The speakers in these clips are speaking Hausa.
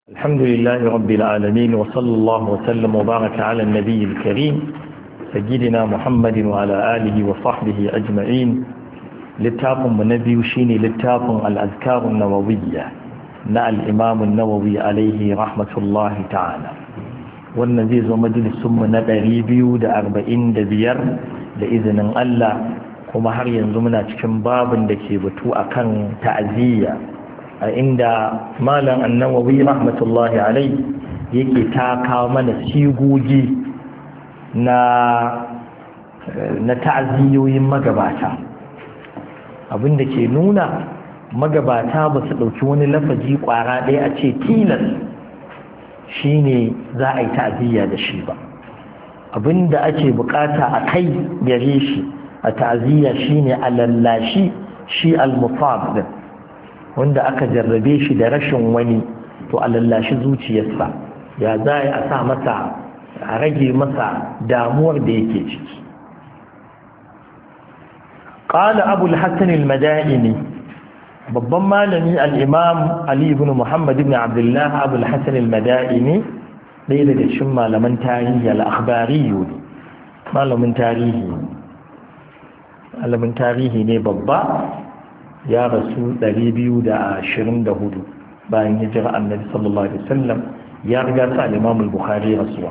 الحمد لله رب العالمين وصلى الله وسلم وبارك على النبي الكريم سيدنا محمد وعلى آله وصحبه أجمعين للتافن النبي شيني للتافن الأذكار النووية نا الإمام النووي عليه رحمة الله تعالى والنزيز ومجلس من بريبيو دا أربعين دا بير لإذن الله kuma har yanzu muna cikin babin da ke batu akan ta'aziyya a inda malam annawawi rahmatullahi alai yake ta kawo mana sigogi na ta'aziyyoyin magabata abinda ke nuna magabata ba su ɗauki wani lafazi ƙwara ɗaya a ce tilas shine za a yi ta'aziyya da shi ba abinda ake bukata a kai gare shi a ta'aziyya shine a lallashi shi al-musab din wanda aka jarrabe shi da rashin wani to a lallashi zuciyarsa ya za a sa masa a rage masa damuwar da yake ciki qala abu al-hasan al-madaini babban malami al-imam ali ibn muhammad ibn abdullah abu al-hasan al-madaini ɗaya daga cikin malaman tarihi al-akhbariyyu malamin tarihi ne babba ya rasu 224 bayan hijira annabi sallallahu alaihi wasallam ya riga sa al-imam al-bukhari rasuwa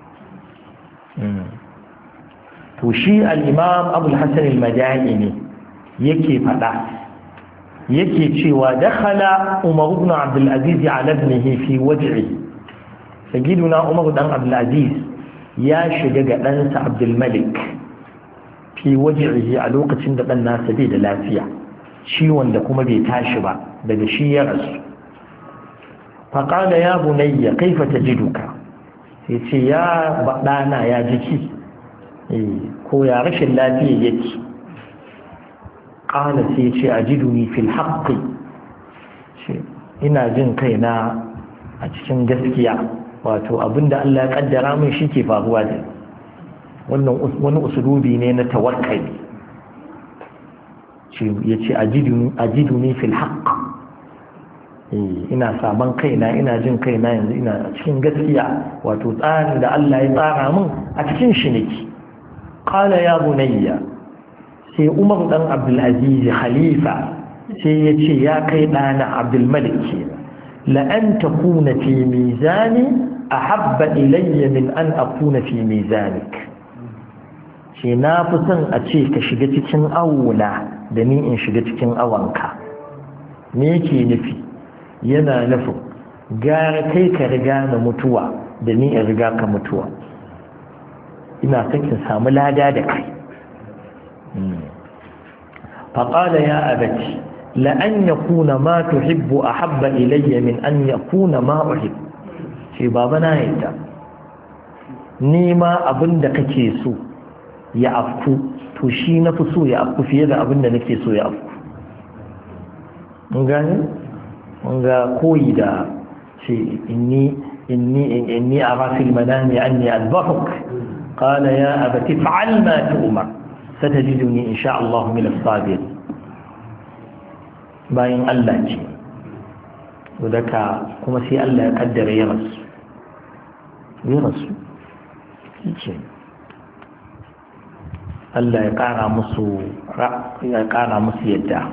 to shi al-imam abu al-hasan al-madaini yake fada yake cewa dakhala umar ibn abd al-aziz ala ibnihi fi waj'i sayyiduna umar dan abd al-aziz ya shiga ga ɗansa abd al-malik fi waj'ihi a lokacin da dan nasa bai da lafiya ciwon da kuma bai tashi ba daga shi ya rasu fa qala ya bunayya kaifa tajiduka yace ya badana ya jiki ko ya rashin lafiya yake qala sai yace ajiduni fil haqqi ina jin kaina a cikin gaskiya wato abinda Allah ya kaddara min shi ke faruwa da wannan wani usulubi ne na tawakkali ya ce ajiduni fil haqq ina saban kaina ina jin kaina yanzu ina cikin gaskiya wato tsarin da Allah ya tsara min a cikin shi nake qala ya bunayya sai Umar dan Abdul Aziz khalifa sai ya ce ya kai dana Abdul Malik la an takuna fi mizani ahabba ilayya min an akuna fi mizanik shi na fi son a ce ka shiga cikin awuna da ni in shiga cikin awanka me yake nufi yana nufin gara kai ka riga na mutuwa da ni in riga ka mutuwa ina son in samu lada da kai faƙala ya abaci la'an ya kuna ma tuhibbu a habba ilayya min an ya kuna ma uhib ce baba na yadda ni ma abin da kake so ya afku to shi na fi so ya afku fiye da abin da nake so ya afku mun gane mun ga koyi da ce inni ara fil manami anni adbahuk qala ya abati fa'al ma tu'mar satajiduni insha Allah min as-sabir bayan Allah ce wadaka kuma sai Allah ya kaddara ya rasu shi Allah ya ƙara musu yadda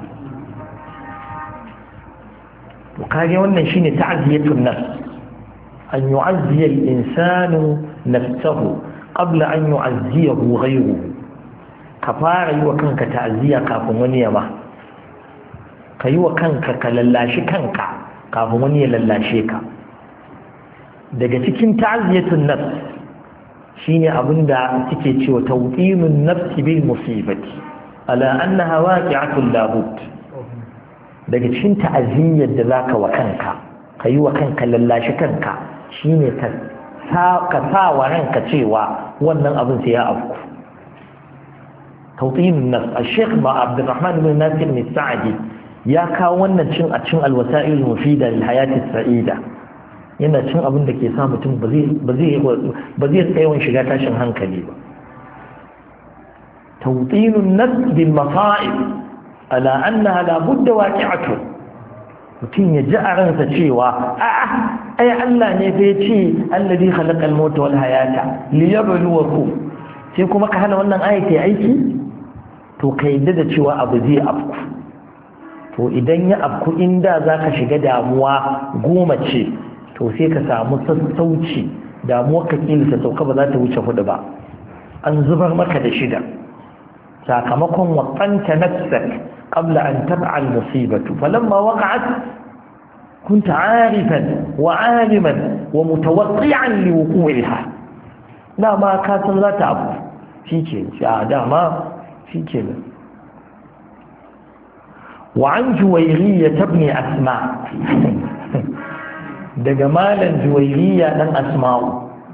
to kage wannan shine ta'ziyatun nafs an yu'azziya al-insanu nafsahu qabla an yu'azziyahu ghayruhu ka fara yi wa kanka ta'ziya kafin wani ya ma ka yi wa kanka ka lallashi kanka kafin wani ya lallashe ka daga cikin ta'ziyatun nafs shine abinda suke cewa tawqinun nafsi bil musibati ala annaha waqi'atun la bud daga cikin ta'aziyyar da zaka wa kanka kayi wa kanka lallashi kanka shine ka sa wa ranka cewa wannan abin sai ya afku tawqinun nafs al-sheikh Abdurrahman ibn Nasir al-Sa'di ya kawo wannan a cikin al-wasa'il al-mufida lil hayati as-sa'ida yana cin abin da ke sa mutum ba zai tsayawan shiga tashin hankali ba tawtinun nafs bil masa'ib ala annaha la budda waqi'atu mutum ya ji a ransa cewa a'a ai Allah ne fa yace allazi khalaqal mauta wal hayata liyabluwakum sai kuma ka hana wannan ayati aiki to ka yadda da cewa abu zai afku to idan ya afku inda zaka shiga damuwa 10 ce to sai ka samu sassauci damuwar ka kila ta sauka ba za ta wuce 4 ba an zubar maka da 6 sakamakon waqanta nafsak qabla an tab'a al-musibatu falamma waqa'at kunta 'arifan wa 'aliman wa mutawaqqi'an li wuqu'iha dama ka san za ta abu shike dama shike wa an juwayriyya ibn asma daga malan juwayriyya dan asma'u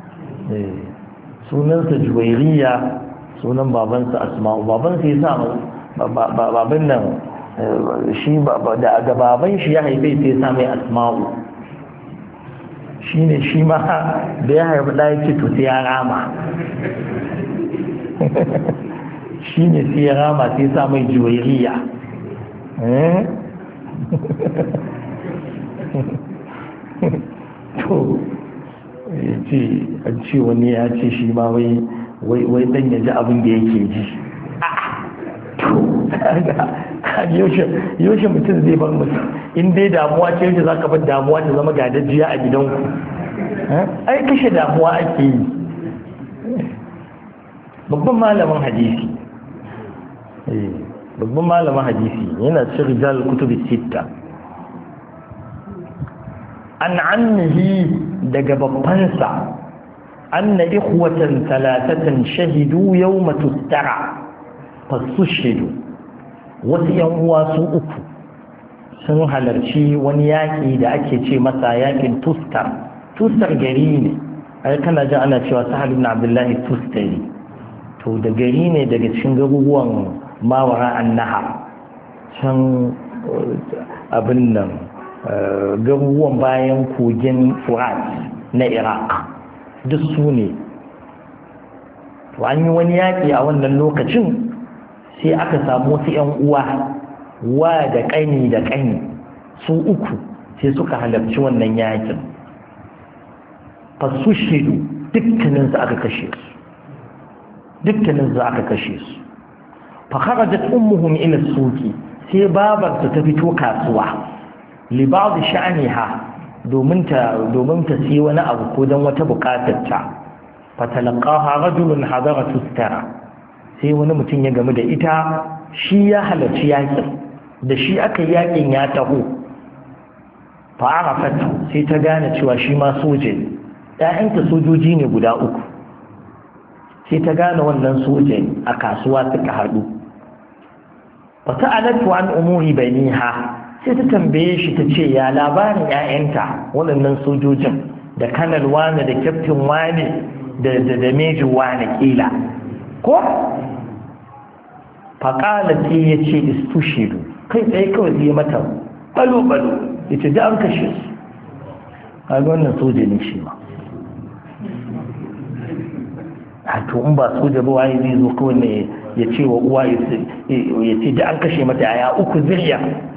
sunansa juwayriyya sunan babansa asma'u babansa ya sa baban nan shi da baban shi ya haife sai ya sa mai asma'u shine shi ma da ya haifi da yake to sai ya rama shine sai ya rama sai ya sa mai juwayriyya to an ce wani ya ce shi ma wai dan ya ji abin da yake ji yaushe mutum zai bar mutum in dai damuwa ce yaushe za ka bar damuwa ta zama gadajiya a gidanku ai kashe damuwa ake yi babban malamin hadisi yana cin rijal kutubi sitta an annihi daga babbansa anna ikhwatan thalathatan shahidu yawma tustara fasushidu wasu yan uwa su uku sun halarci wani yaƙi da ake ce masa yaƙin tustar gari ne ai kana jin ana cewa sahal ibn abdullahi tustari to da gari ne daga cikin garuruwan mawara annaha can abin nan garuruwan bayan kogin furat na iraq duk su ne to an yi wani yaƙi a wannan lokacin sai aka samu wasu 'yan uwa wa da ƙani da ƙani su uku sai suka halarci wannan yaƙin fasu shidu dukkaninsu aka kashe su fakharajat ummuhum ila suqi sai babarta ta fito kasuwa li ba'd sha'niha domin ta sai wani abu ko dan wata bukatar ta fatalaqaha rajulun hadara tustara sai wani mutum ya gamu da ita shi ya halarci yakin da shi aka yakin ya taho fa'arafat sai ta gane cewa shi ma soje ne ƴaƴanta sojoji ne guda 3 sai ta gane wannan soje a kasuwa suka haɗu fata'alatu an umuri baniha sai ta tambaye shi ta ce ya labarin ƴaƴanta waɗannan sojojin da kanal wani da kyaftin wani da meji wani kila ko faƙala ce ya ce istushidu kai tsaye kawai zai mata balo-balo ya ce da an kashe su a wannan soja ne shi ma a to in ba soja ba waye zai zo kawai ne ya ce wa uwa ya ce da an kashe mata yaya 3 zirya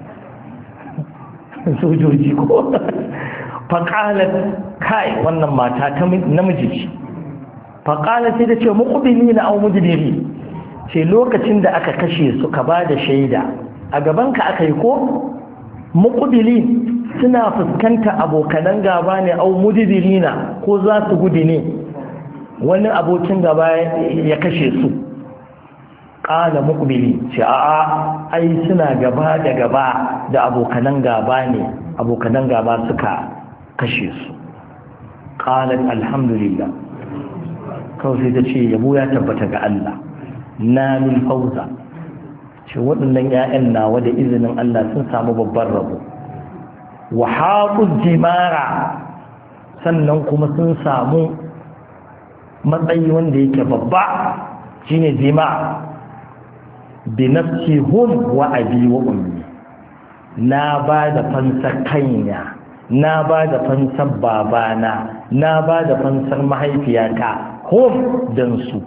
sojoji ko faƙalar kai wannan mata ta namiji ce faƙalar sai da ce muƙubili na au mujidiri ce lokacin da aka kashe su ka ba da shaida a gabanka aka yi ko muƙubili suna fuskanta abokanan gaba ne au mujidirina ko za su gudu ne wani abokin gaba ya kashe su ƙala muƙubili ce a'a ai suna gaba da gaba da abokanan gaba ne abokanan gaba suka kashe su ƙalar alhamdulillah kawai sai ta ce yabo ya tabbata ga Allah na lil fauza ce waɗannan 'ya'yan nawa da izinin Allah sun samu babban rabo wa haqu jimara sannan kuma sun samu matsayi wanda yake babba shine jima bi nafsi hum wa abi wa ummi na ba da fansar kaina na ba da fansar babana na ba da fansar mahaifiyata hum dan su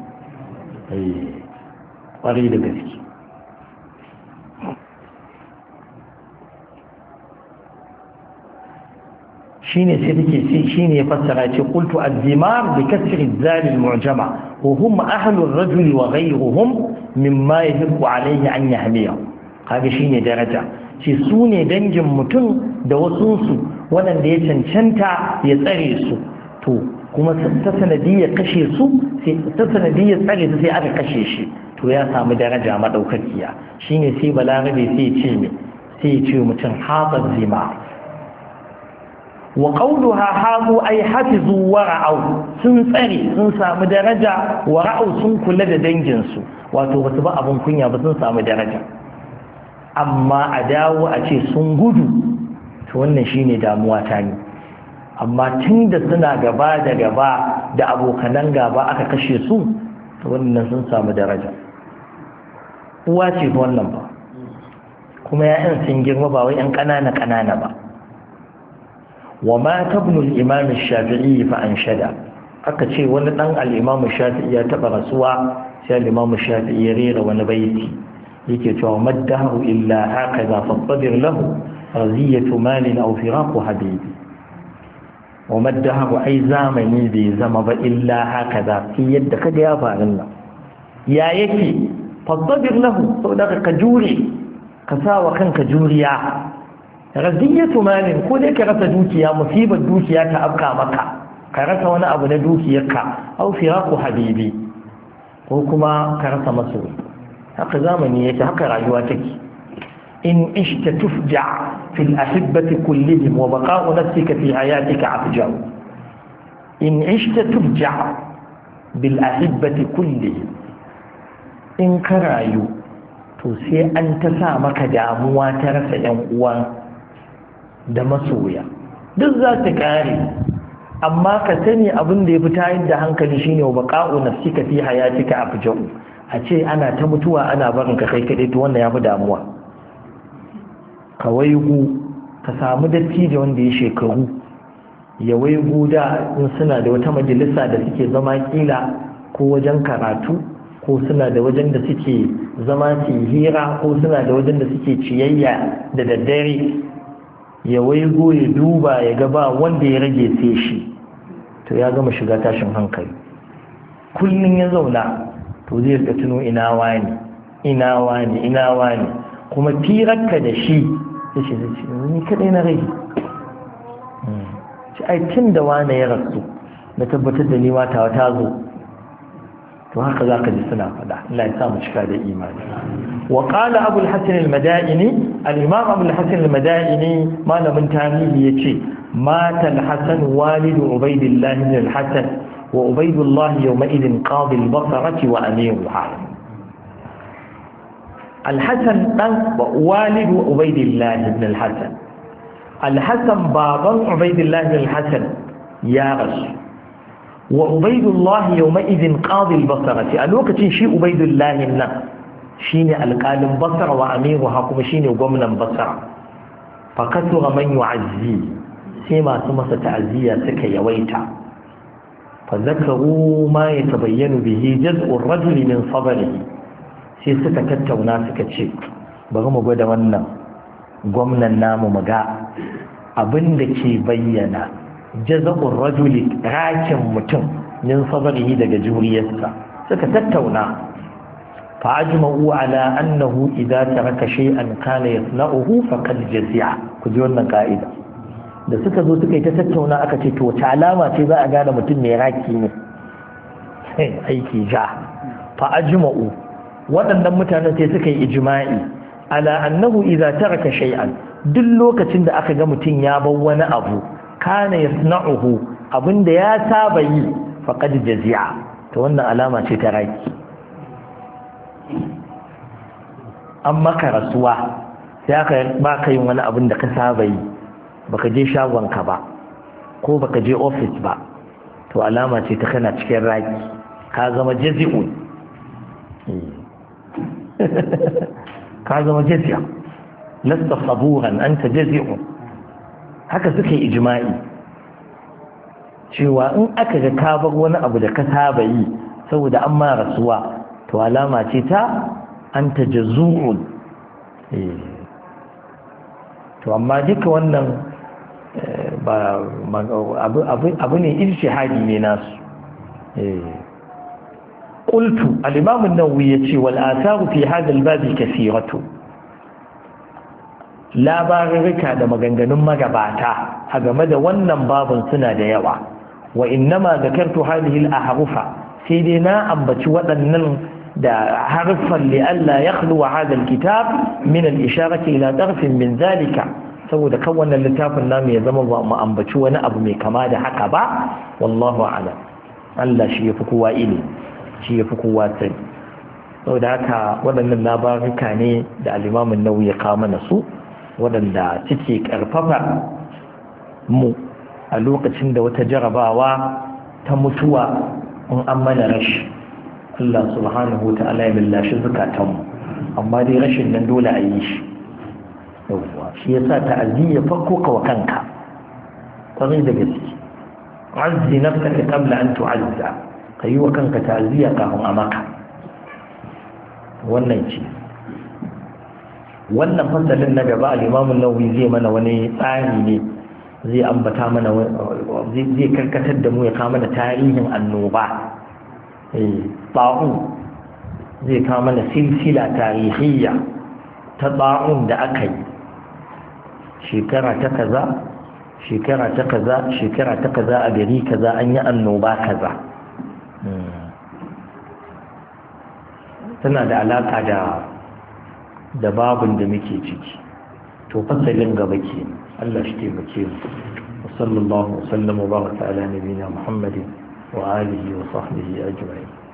ƙwarai da gaske shine sai take shine ya fassara ce qultu az-zimar bi kasri az-zal al-mu'jama wa hum ahlu ar-rajul wa ghayruhum mimma yahiqu alayhi an yahmiya kaga shine daraja ce su ne dangin mutum da wasu su wanda ya cancanta ya tsare su to kuma ta sanadiyar kashe su sai ta sanadiyar tsare su sai aka kashe shi to ya samu daraja madaukakiya shine sai balarabe sai ya ce me sai ya ce mutum hafa zima wa qawluha hafu ay hafizu wa ra'au sun tsare sun samu daraja wa ra'au sun kula da dangin su wato basu ba abun kunya ba sun samu daraja amma a dawo a ce sun gudu to wannan shine damuwa ta ne amma tunda suna gaba da gaba da abokanan gaba aka kashe su to wannan sun samu daraja uwa ce wannan ba kuma ya'yan sun girma ba wai yan ƙanana ba wa ma tabnu al-imam ash-shafi'i fa anshada aka ce wani dan al-imam ash-shafi'i ya taba rasuwa sai al-imam ash-shafi'i ya rera wani baiti yake cewa maddahu illa hakaza fattadir lahu raziyatu malin aw firaqu habibi wa maddahu ai zamani bai zama ba illa hakaza fi yadda kaga ya faru nan ya yake fattadir lahu saboda ka jure ka sawa kanka juriya raziyatu malin ko dai ka rasa dukiya musibar dukiya ta afka maka ka rasa wani abu na dukiyarka aw firaqu habibi ko kuma ka rasa masoyi haka zamani yake haka rayuwa take in ishta tufja fil ahibbati kullihim wa baqa'u nafsika fi hayatika afja in ishta tufja bil ahibbati kullihim in ka rayu to sai an ta sa maka damuwa ta rasa yan uwa da masoya duk za ta kare amma ka sani abin da ya fi tayar da hankali shine wa baqa'u nafsika fi hayatika afja'u a ce ana ta mutuwa ana barin ka kai kaɗai to wannan ya fi damuwa ka waigu ka samu dattijo wanda ya shekaru ya waigu da in suna da wata majalisa da suke zama kila ko wajen karatu ko suna da wajen da suke zama su hira ko suna da wajen da suke ciyayya da daddare ya waigo ya duba ya gaba wanda ya rage sai shi to ya gama shiga tashin hankali kullum ya zauna to zai rika tuno ina wani kuma firarka da shi ya ce ni kadai na rage shi ai tun da wani ya rasu na tabbatar da ni mata ta zo to haka za ka ji suna faɗa Allah ya sa mu cika da imani wa qala abul hasan al-madaini al-imam abul hasan al-madaini malamin tarihi yace mata al-hasan walidu ubaydillah ibn al-hasan wa ubaydullah yawma idin qadi al-basra wa amiruha al-hasan dan walidu ubaydillah ibn al-hasan al-hasan baban ubaydillah ibn al-hasan ya rasu wa ubaydullah yawma idin qadi al-basra a lokacin shi ubaydullah nan shine alƙalin basra wa amiruha kuma shine gwamnan basra fa kasura man yu'azzi sai masu masa ta'aziyya suka yawaita fa zakaru ma yatabayyanu bihi jaz'u ar-rajuli min sabrihi sai suka tattauna suka ce bari mu gwada wannan gwamnan namu mu ga abinda ke bayyana jaza'ur rajuli rakin mutum min sabrihi daga juriyarsa suka tattauna fa ajma'u ala annahu idza taraka shay'an kana yasna'uhu faqad jazi'a ku ji wannan ka'ida da suka zo suka yi ta tattauna aka ce to ta alama ce za a gane mutum mai raki ne aiki ja fa ajma'u waɗannan mutanen sai suka yi ijma'i ala annahu idza taraka shay'an duk lokacin da aka ga mutum ya bar wani abu kana yasna'uhu abinda ya saba yi faqad jazi'a to wannan alama ce ta raki an maka rasuwa sai aka baka yin wani abin da ka saba yi baka je shagonka ba ko baka je ofis ba to alama ce ta kana cikin raki ka zama jazi'un ka zama jazi'a lasta saburan anta jazi'un haka suka yi ijma'i cewa in aka ga ka bar wani abu da ka saba yi saboda an ma rasuwa to alama ce ta anta jazu'un to amma duka wannan abu ne ijtihadi ne nasu. qultu al-imam an-nawawi yace wal atharu fi hadha al-bab kathiratu, labarurruka da maganganun magabata a game da wannan babun suna da yawa. wa innama zakartu hadhihi al-ahrufa, sai dai na ambaci waɗannan da harfan li alla yakhlu hadha al-kitab min al-isharati ila tarfin min zalika, saboda kan wannan littafin namu ya zama ba mu ambaci wani abu mai kama da haka ba. wallahu a'lam. Allah shi yafi kowa ilimi, shi yafi kowa sani. saboda haka waɗannan labaruka ne da al-imam an-nawawi ya kawo mana su, waɗanda suke ƙarfafa mu a lokacin da wata jarabawa ta mutuwa in an mana rashi. Allah subhanahu wa ta'ala ya lallashi zukatanmu, amma dai rashin nan dole a yi shi. yawwa shi yasa ta'aziyya farko ka wa kanka kwarai da gaske. azzi nafsaka qabla an tu'azza, ka yi wa kanka ta'aziyya kafin a maka. wannan ce wannan fasalin na gaba al-Imam an-Nawawi zai mana wani tsari ne, zai ambata mana, zai karkatar da mu ya kawo mana tarihin annoba. ta'un zai kawo mana silsila tarihiyya ta ta'un da aka yi shekara ta kaza, shekara ta kaza, shekara ta kaza a gari kaza an yi annoba kaza. tana da alaka da babun da muke ciki. to fasalin gaba ke. Allah shi taimake mu. sallallahu alaihi wa sallam wa baraka ala nabiyina Muhammadin wa alihi wa sahbihi ajma'in.